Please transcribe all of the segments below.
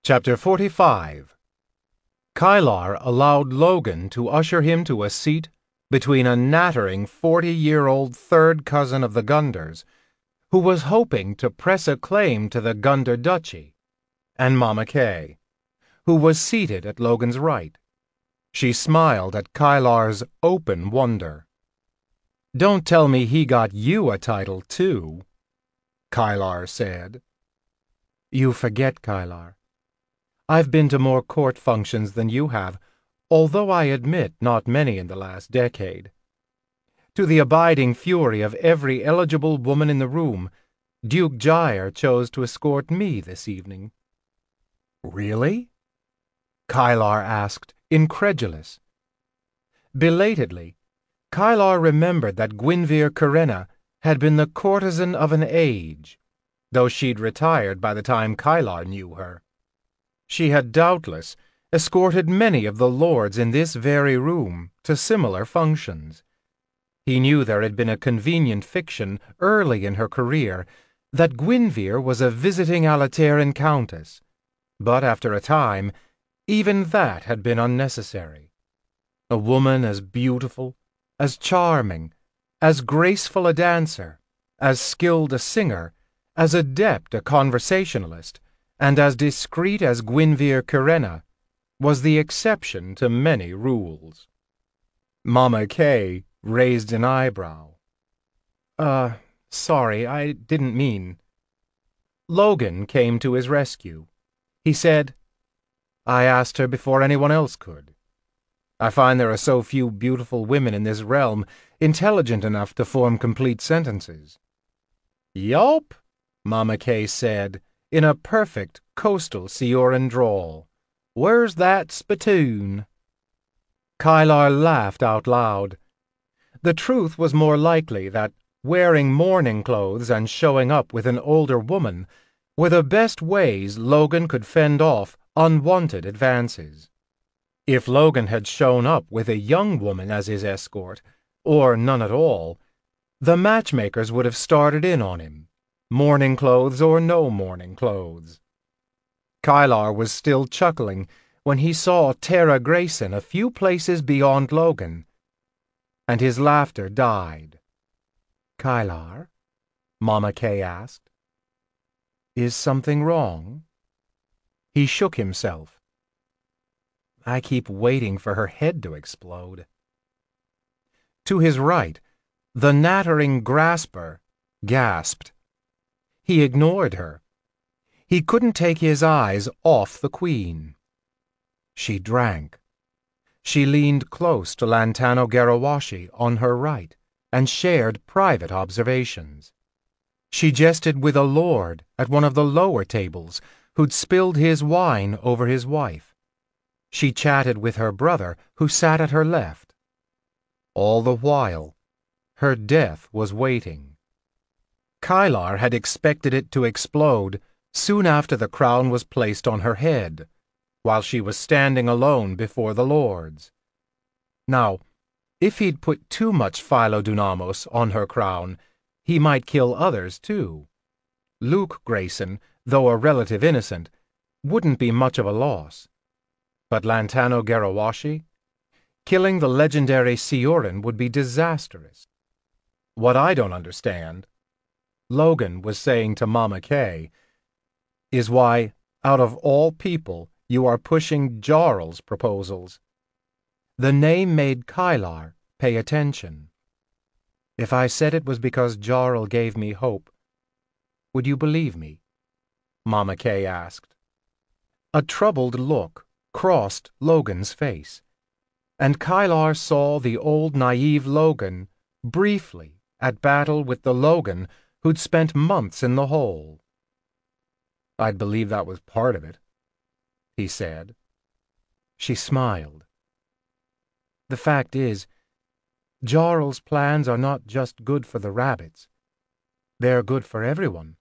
Chapter 45. Kylar allowed Logan to usher him to a seat between a nattering 40-year-old third cousin of the Gunders, who was hoping to press a claim to the Gunder Duchy, and Mama Kay, who was seated at Logan's right. She smiled at Kylar's open wonder. "Don't tell me he got you a title, too," Kylar said. "You forget, Kylar. I've been to more court functions than you have, although I admit not many in the last decade. To the abiding fury of every eligible woman in the room, Duke Gyre chose to escort me this evening." "Really?" Kylar asked, incredulous. Belatedly, Kylar remembered that Gwynvere Kerena had been the courtesan of an age, though she'd retired by the time Kylar knew her. She had doubtless escorted many of the lords in this very room to similar functions. He knew there had been a convenient fiction early in her career that Gwynvere was a visiting Alateran countess, but after a time, even that had been unnecessary. A woman as beautiful, as charming, as graceful a dancer, as skilled a singer, as adept a conversationalist, and as discreet as Gwynvere Kerena was the exception to many rules. Mama Kay raised an eyebrow. Sorry, I didn't mean." Logan came to his rescue. He said, "I asked her before anyone else could. I find there are so few beautiful women in this realm intelligent enough to form complete sentences." "Yup," Mama Kay said, in a perfect coastal Sioran drawl. "Where's that spittoon?" Kylar laughed out loud. The truth was more likely that wearing mourning clothes and showing up with an older woman were the best ways Logan could fend off unwanted advances. If Logan had shown up with a young woman as his escort, or none at all, the matchmakers would have started in on him, mourning clothes or no mourning clothes. Kylar was still chuckling when he saw Tara Grayson a few places beyond Logan, and his laughter died. "Kylar?" Mama Kay asked. "Is something wrong?" He shook himself. "I keep waiting for her head to explode." To his right, the nattering grasper gasped. He ignored her. He couldn't take his eyes off the Queen. She drank. She leaned close to Lantano Garawashi on her right and shared private observations. She jested with a lord at one of the lower tables who'd spilled his wine over his wife. She chatted with her brother who sat at her left. All the while, her death was waiting. Kylar had expected it to explode soon after the crown was placed on her head, while she was standing alone before the lords. Now, if he'd put too much Philodunamos on her crown, he might kill others too. Luke Grayson, though a relative innocent, wouldn't be much of a loss. But Lantano Garawashi? Killing the legendary Sioran would be disastrous. "What I don't understand," Logan was saying to Mama Kay, "is why, out of all people, you are pushing Jarl's proposals." The name made Kylar pay attention. "If I said it was because Jarl gave me hope, would you believe me?" Mama Kay asked. A troubled look crossed Logan's face, and Kylar saw the old naive Logan briefly at battle with the Logan who'd spent months in the hole. "I'd believe that was part of it," he said. She smiled. "The fact is, Jarl's plans are not just good for the rabbits. They're good for everyone.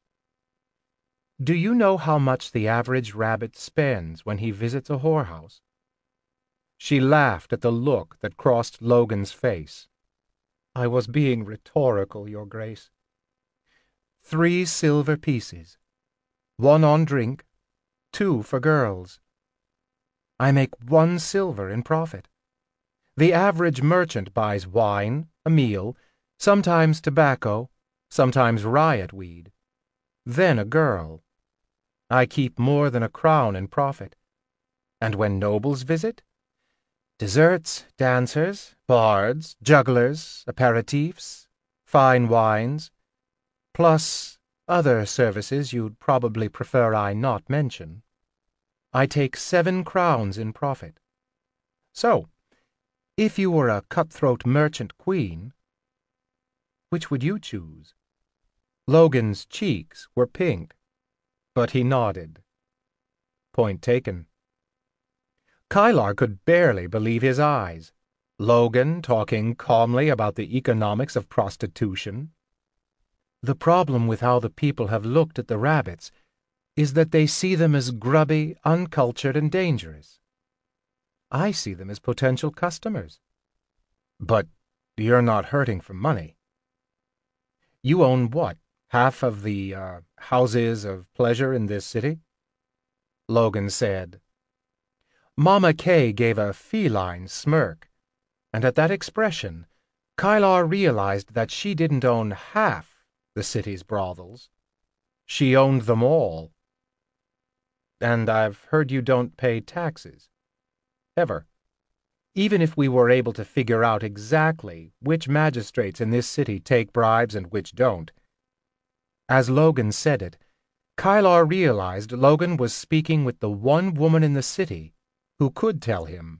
Do you know how much the average rabbit spends when he visits a whorehouse?" She laughed at the look that crossed Logan's face. "I was being rhetorical, Your Grace. 3 silver pieces, 1 on drink, 2 for girls. I make 1 silver in profit. The average merchant buys wine, a meal, sometimes tobacco, sometimes riot weed. Then a girl. I keep more than 1 crown in profit. And when nobles visit? Desserts, dancers, bards, jugglers, aperitifs, fine wines, plus other services you'd probably prefer I not mention. I take 7 crowns in profit. So, if you were a cutthroat merchant queen, which would you choose? Logan's cheeks were pink, but he nodded. Point taken. Kylar could barely believe his eyes. Logan talking calmly about the economics of prostitution. The problem with how the people have looked at the rabbits is that they see them as grubby, uncultured, and dangerous. I see them as potential customers. But you're not hurting for money. You own what? Half of the houses of pleasure in this city? Logan said. Mama Kay gave a feline smirk, and at that expression, Kylar realized that she didn't own half the city's brothels. She owned them all. And I've heard you don't pay taxes. Ever. Even if we were able to figure out exactly which magistrates in this city take bribes and which don't. As Logan said it, Kylar realized Logan was speaking with the one woman in the city who could tell him.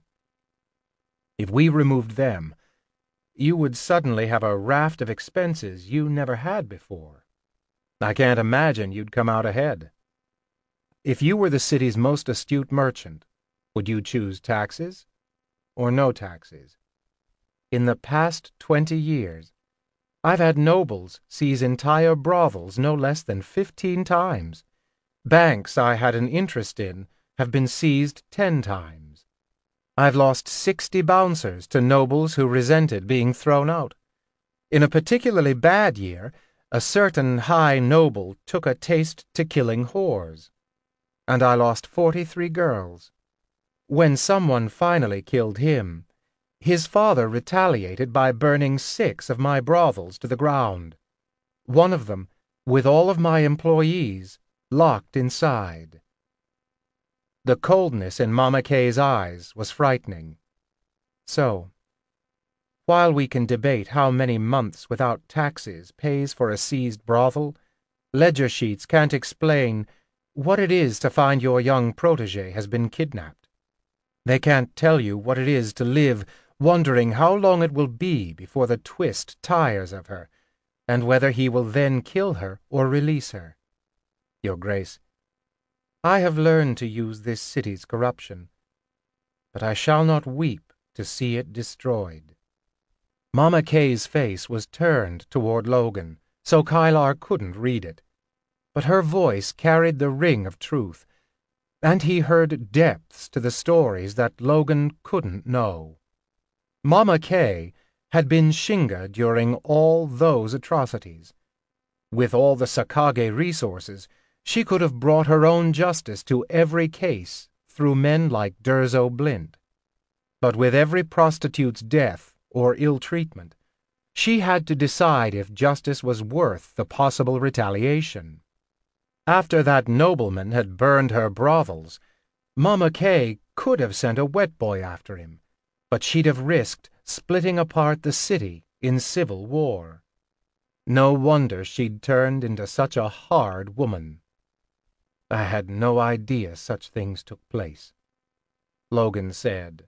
If we removed them, you would suddenly have a raft of expenses you never had before. I can't imagine you'd come out ahead. If you were the city's most astute merchant, would you choose taxes or no taxes? In the past 20 years, I've had nobles seize entire brothels no less than 15 times. Banks I had an interest in have been seized 10 times. I've lost 60 bouncers to nobles who resented being thrown out. In a particularly bad year, a certain high noble took a taste to killing whores. And I lost 43 girls. When someone finally killed him, his father retaliated by burning 6 of my brothels to the ground. One of them, with all of my employees, locked inside. The coldness in Mama Kay's eyes was frightening. So, while we can debate how many months without taxes pays for a seized brothel, ledger sheets can't explain what it is to find your young protege has been kidnapped. They can't tell you what it is to live wondering how long it will be before the twist tires of her, and whether he will then kill her or release her. Your Grace, I have learned to use this city's corruption, but I shall not weep to see it destroyed. Mama Kay's face was turned toward Logan, so Kylar couldn't read it, but her voice carried the ring of truth, and he heard depths to the stories that Logan couldn't know. Mama Kay had been Shinga during all those atrocities. With all the Sakage resources, she could have brought her own justice to every case through men like Durzo Blint. But with every prostitute's death or ill treatment, she had to decide if justice was worth the possible retaliation. After that nobleman had burned her brothels, Mama Kay could have sent a wet boy after him, but she'd have risked splitting apart the city in civil war. No wonder she'd turned into such a hard woman. I had no idea such things took place, Logan said.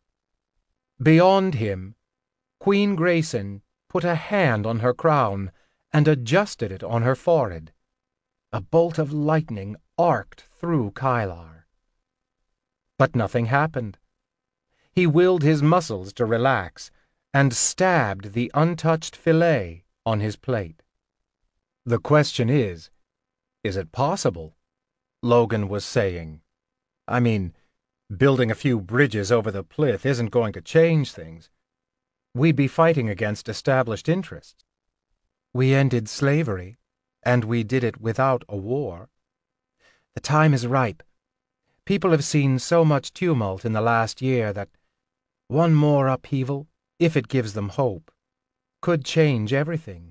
Beyond him, Queen Grayson put a hand on her crown and adjusted it on her forehead. A bolt of lightning arced through Kylar. But nothing happened. He willed his muscles to relax and stabbed the untouched fillet on his plate. The question is it possible? Logan was saying. I mean, building a few bridges over the Plith isn't going to change things. We'd be fighting against established interests. We ended slavery, and we did it without a war. The time is ripe. People have seen so much tumult in the last year that one more upheaval, if it gives them hope, could change everything.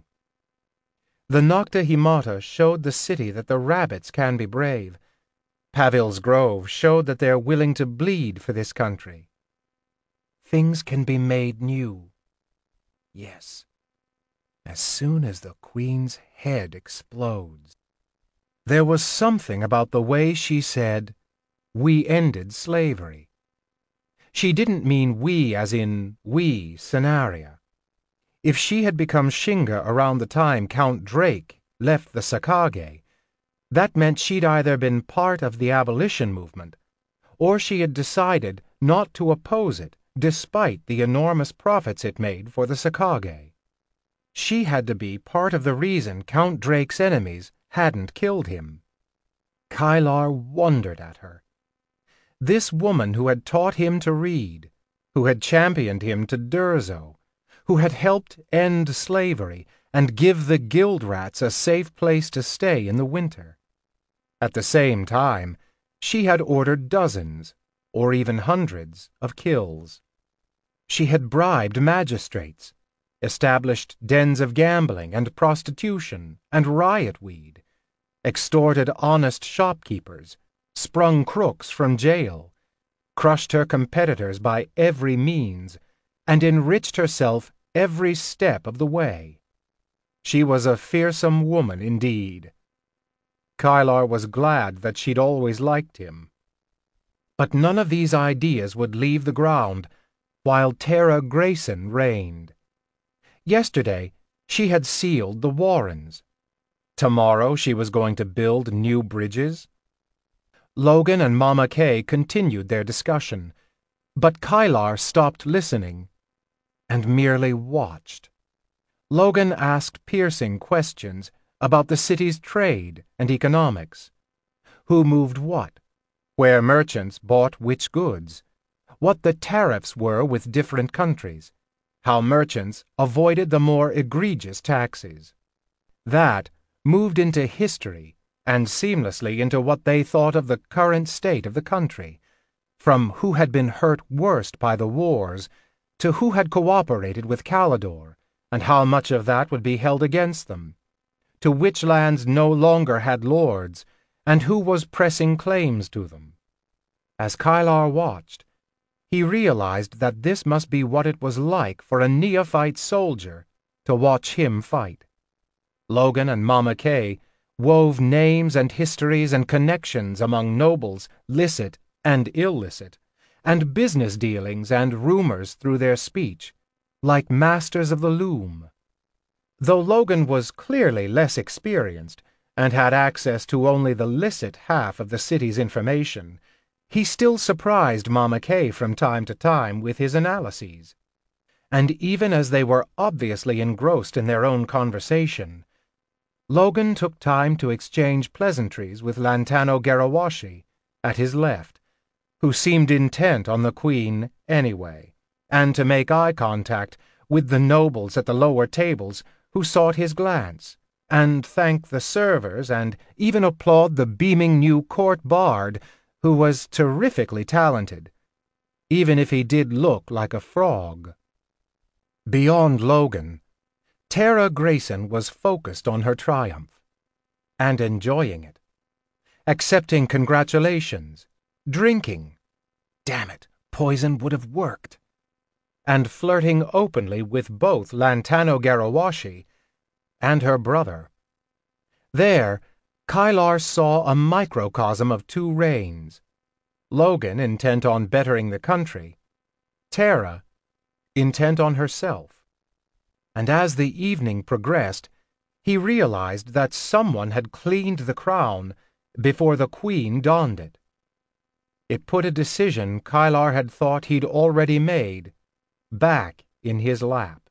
The Nocta Himata showed the city that the rabbits can be brave. Pavil's Grove showed that they're willing to bleed for this country. Things can be made new. Yes, as soon as the Queen's head explodes. There was something about the way she said, "We ended slavery." She didn't mean we as in we, Cenaria. If she had become Shinga around the time Count Drake left the Sakage, that meant she'd either been part of the abolition movement, or she had decided not to oppose it despite the enormous profits it made for the Sakage. She had to be part of the reason Count Drake's enemies hadn't killed him. Kylar wondered at her. This woman who had taught him to read, who had championed him to Durzo, who had helped end slavery and give the guild rats a safe place to stay in the winter. At the same time, she had ordered dozens, or even hundreds, of kills. She had bribed magistrates, established dens of gambling and prostitution and riot weed, extorted honest shopkeepers, sprung crooks from jail, crushed her competitors by every means, and enriched herself every step of the way. She was a fearsome woman indeed. Kylar was glad that she'd always liked him. But none of these ideas would leave the ground while Tara Grayson reigned. Yesterday, she had sealed the Warrens. Tomorrow she was going to build new bridges. Logan and Mama Kay continued their discussion, but Kylar stopped listening and merely watched. Logan asked piercing questions about the city's trade and economics. Who moved what? Where merchants bought which goods? What the tariffs were with different countries? How merchants avoided the more egregious taxes? That moved into history and seamlessly into what they thought of the current state of the country, from who had been hurt worst by the wars to who had cooperated with Calidor and how much of that would be held against them, to which lands no longer had lords and who was pressing claims to them. As Kylar watched, he realized that this must be what it was like for a neophyte soldier to watch him fight. Logan and Mama Kay wove names and histories and connections among nobles, licit and illicit, and business dealings and rumors through their speech, like masters of the loom. Though Logan was clearly less experienced and had access to only the licit half of the city's information, he still surprised Mama Kay from time to time with his analyses. And even as they were obviously engrossed in their own conversation, Logan took time to exchange pleasantries with Lantano Garawashi at his left, who seemed intent on the Queen anyway, and to make eye contact with the nobles at the lower tables who sought his glance, and thank the servers and even applaud the beaming new court bard who was terrifically talented, even if he did look like a frog. Beyond Logan, Tara Grayson was focused on her triumph, and enjoying it, accepting congratulations, drinking, damn it, poison would have worked, and flirting openly with both Lantano Garawashi and her brother. There, Kylar saw a microcosm of two reigns, Logan intent on bettering the country, Tara intent on herself. And as the evening progressed, he realized that someone had cleaned the crown before the Queen donned it. It put a decision Kylar had thought he'd already made back in his lap.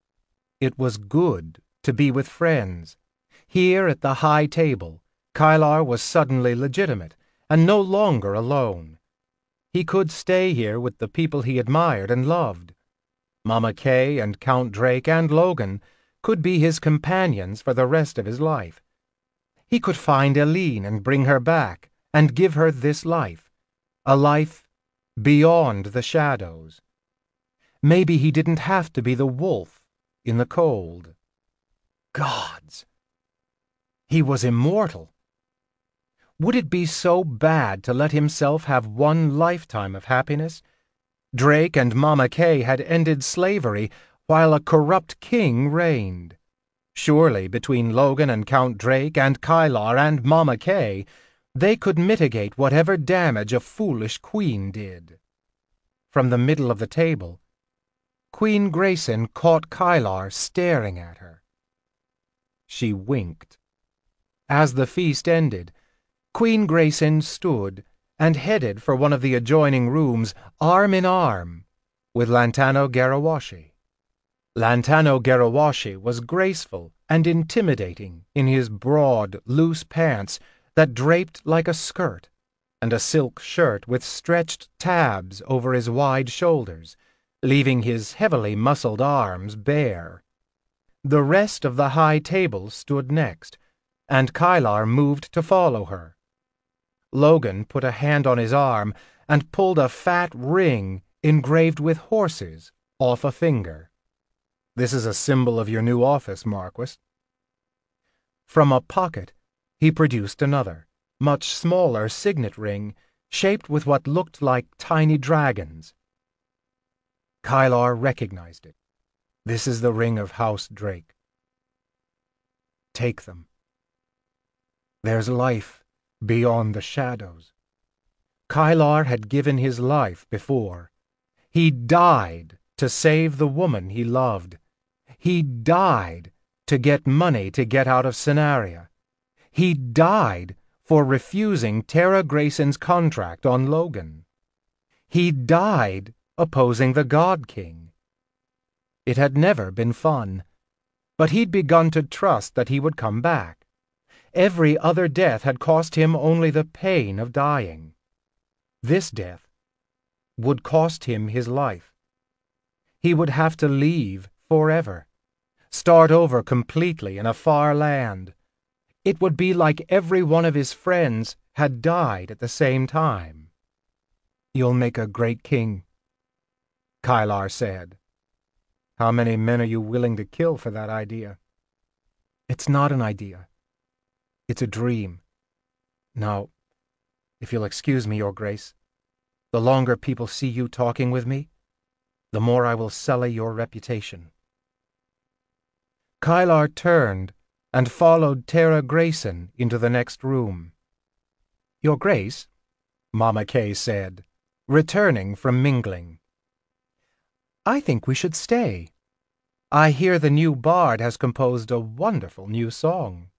It was good to be with friends. Here at the high table, Kylar was suddenly legitimate and no longer alone. He could stay here with the people he admired and loved. Mama Kay and Count Drake and Logan could be his companions for the rest of his life. He could find Eileen and bring her back and give her this life, A life beyond the shadows. Maybe he didn't have to be the wolf in the cold. Gods! He was immortal. Would it be so bad to let himself have one lifetime of happiness? Drake and Mama Kay had ended slavery while a corrupt king reigned. Surely between Logan and Count Drake and Kylar and Mama Kay, they could mitigate whatever damage a foolish queen did. From the middle of the table, Queen Grayson caught Kylar staring at her. She winked. As the feast ended, Queen Grayson stood and headed for one of the adjoining rooms, arm in arm with Lantano Garawashi. Lantano Garawashi was graceful and intimidating in his broad, loose pants that draped like a skirt, and a silk shirt with stretched tabs over his wide shoulders, leaving his heavily muscled arms bare. The rest of the high table stood next, and Kylar moved to follow her. Logan put a hand on his arm and pulled a fat ring engraved with horses off a finger. "This is a symbol of your new office, Marquis." From a pocket, he produced another, much smaller signet ring, shaped with what looked like tiny dragons. Kylar recognized it. "This is the ring of House Drake. Take them. There's life beyond the shadows." Kylar had given his life before. He died to save the woman he loved. He died to get money to get out of Cenaria. He died for refusing Tara Grayson's contract on Logan. He died opposing the God King. It had never been fun, but he'd begun to trust that he would come back. Every other death had cost him only the pain of dying. This death would cost him his life. He would have to leave forever, start over completely in a far land. It would be like every one of his friends had died at the same time. "You'll make a great king," Kylar said. "How many men are you willing to kill for that idea?" "It's not an idea. It's a dream. Now, if you'll excuse me, Your Grace, the longer people see you talking with me, the more I will sully your reputation." Kylar turned and followed Tara Grayson into the next room. "Your Grace," Mama Kay said, returning from mingling, "I think we should stay. I hear the new bard has composed a wonderful new song."